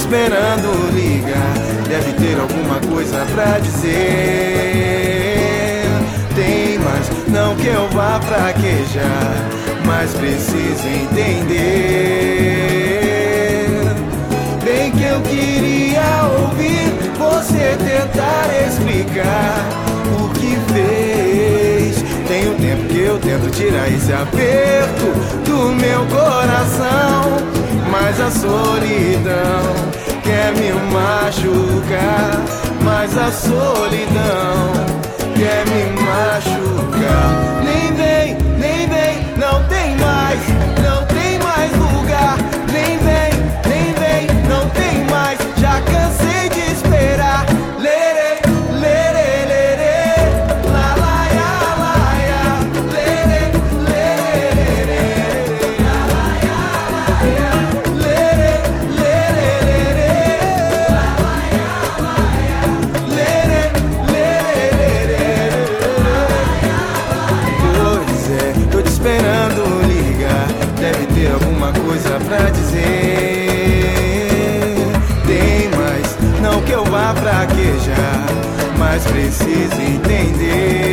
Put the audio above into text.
esperando ligar, deve ter alguma coisa pra dizer. Tem, mas não que eu vá fraquejar, mas preciso entender. Bem que eu queria ouvir você tentar explicar o que fez. Tem um tempo que eu tento tirar esse aperto do meu coração, mas a solidão quer me machucar. Mas a solidão quer me machucar. Nem vem, não tem mais, não tem mais lugar. Nem vem, não tem mais, já cansei de esperar. Lerê, lerê, lerê, la la ya, lerê, lerê, lerê, la la ya, lerê, lerê, lerê, la la ya, lerê, lerê, lerê. Pois é, tô te esperando ligar, deve ter alguma coisa pra dizer. Tem, mas não que eu vá fraquejar, mas preciso entender.